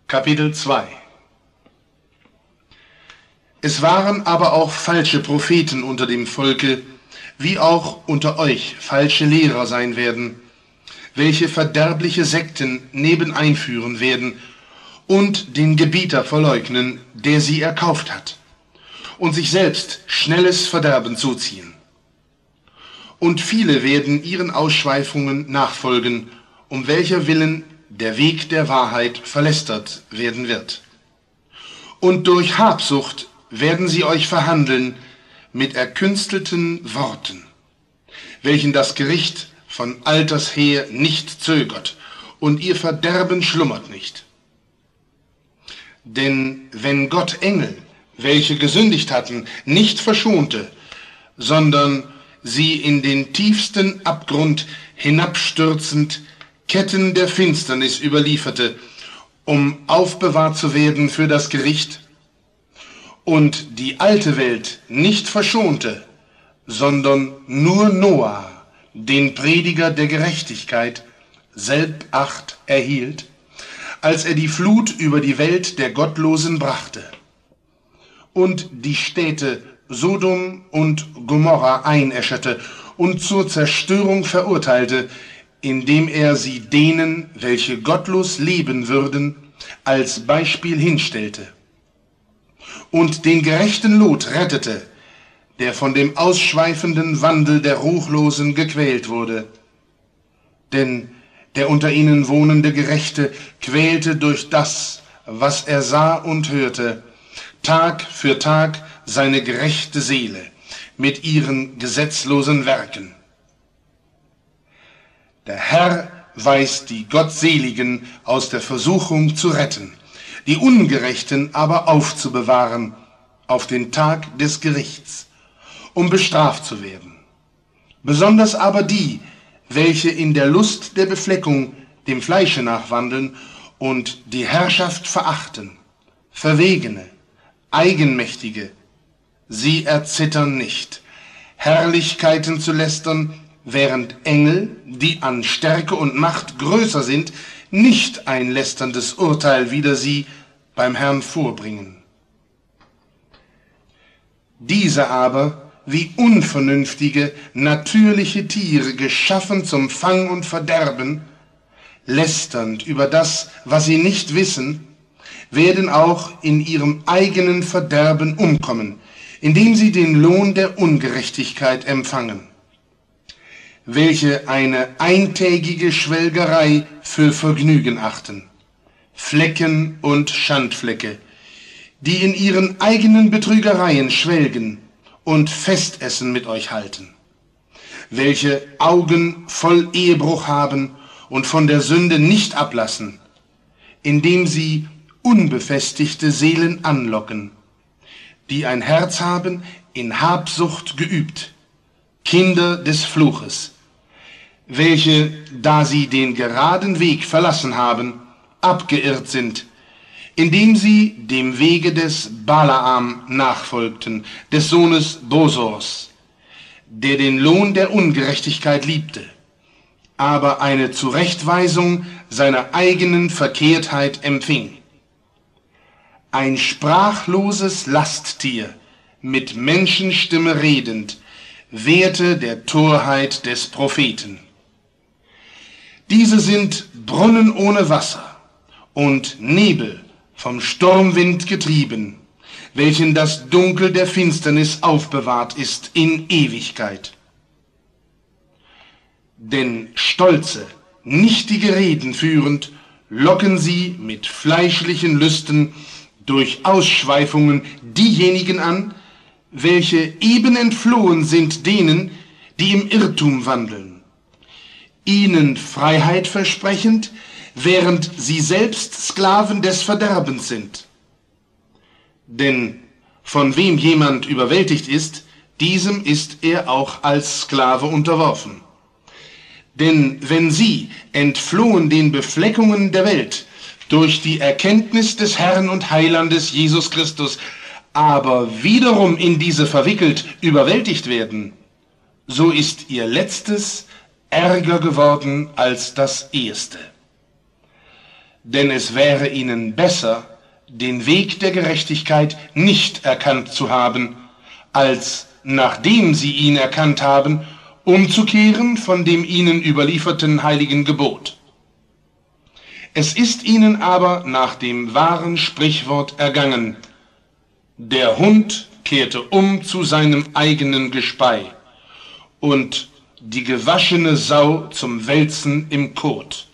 Kapitel 2. Es waren aber auch falsche Propheten unter dem Volke, wie auch unter euch falsche Lehrer sein werden, welche verderbliche Sekten nebeneinführen werden und den Gebieter verleugnen, der sie erkauft hat, und sich selbst schnelles Verderben zuziehen. Und viele werden ihren Ausschweifungen nachfolgen, um welcher Willen der Weg der Wahrheit verlästert werden wird. Und durch Habsucht werden sie euch verhandeln mit erkünstelten Worten, welchen das Gericht von alters her nicht zögert, und ihr Verderben schlummert nicht. Denn wenn Gott Engel, welche gesündigt hatten, nicht verschonte, sondern sie in den tiefsten Abgrund hinabstürzend Ketten der Finsternis überlieferte, um aufbewahrt zu werden für das Gericht, und die alte Welt nicht verschonte, sondern nur Noah, den Prediger der Gerechtigkeit, Selbacht erhielt, als er die Flut über die Welt der Gottlosen brachte und die Städte Sodom und Gomorra einäscherte und zur Zerstörung verurteilte, indem er sie denen, welche gottlos leben würden, als Beispiel hinstellte, und den gerechten Lot rettete, der von dem ausschweifenden Wandel der Ruchlosen gequält wurde. Denn der unter ihnen wohnende Gerechte quälte durch das, was er sah und hörte, Tag für Tag seine gerechte Seele mit ihren gesetzlosen Werken. Der Herr weiß die Gottseligen aus der Versuchung zu retten, die Ungerechten aber aufzubewahren auf den Tag des Gerichts, um bestraft zu werden. Besonders aber die, welche in der Lust der Befleckung dem Fleische nachwandeln und die Herrschaft verachten, Verwegene, Eigenmächtige, sie erzittern nicht, Herrlichkeiten zu lästern, während Engel, die an Stärke und Macht größer sind, nicht ein lästerndes Urteil wider sie beim Herrn vorbringen. Diese aber, wie unvernünftige, natürliche Tiere, geschaffen zum Fang und Verderben, lästernd über das, was sie nicht wissen, werden auch in ihrem eigenen Verderben umkommen, indem sie den Lohn der Ungerechtigkeit empfangen, welche eine eintägige Schwelgerei für Vergnügen achten, Flecken und Schandflecke, die in ihren eigenen Betrügereien schwelgen und Festessen mit euch halten, welche Augen voll Ehebruch haben und von der Sünde nicht ablassen, indem sie unbefestigte Seelen anlocken, die ein Herz haben in Habsucht geübt, Kinder des Fluches, welche, da sie den geraden Weg verlassen haben, abgeirrt sind, indem sie dem Wege des Balaam nachfolgten, des Sohnes Bosors, der den Lohn der Ungerechtigkeit liebte, aber eine Zurechtweisung seiner eigenen Verkehrtheit empfing. Ein sprachloses Lasttier, mit Menschenstimme redend, wehrte der Torheit des Propheten. Diese sind Brunnen ohne Wasser und Nebel vom Sturmwind getrieben, welchen das Dunkel der Finsternis aufbewahrt ist in Ewigkeit. Denn stolze, nichtige Reden führend, locken sie mit fleischlichen Lüsten durch Ausschweifungen diejenigen an, welche eben entflohen sind denen, die im Irrtum wandeln, ihnen Freiheit versprechend, während sie selbst Sklaven des Verderbens sind. Denn von wem jemand überwältigt ist, diesem ist er auch als Sklave unterworfen. Denn wenn sie entflohen den Befleckungen der Welt durch die Erkenntnis des Herrn und Heilandes Jesus Christus, aber wiederum in diese verwickelt überwältigt werden, so ist ihr Letztes ärger geworden als das Erste. denn es wäre ihnen besser, den Weg der Gerechtigkeit nicht erkannt zu haben, als, nachdem sie ihn erkannt haben, umzukehren von dem ihnen überlieferten heiligen Gebot. Es ist ihnen aber nach dem wahren Sprichwort ergangen: Der Hund kehrte um zu seinem eigenen Gespei und die gewaschene Sau zum Wälzen im Kot.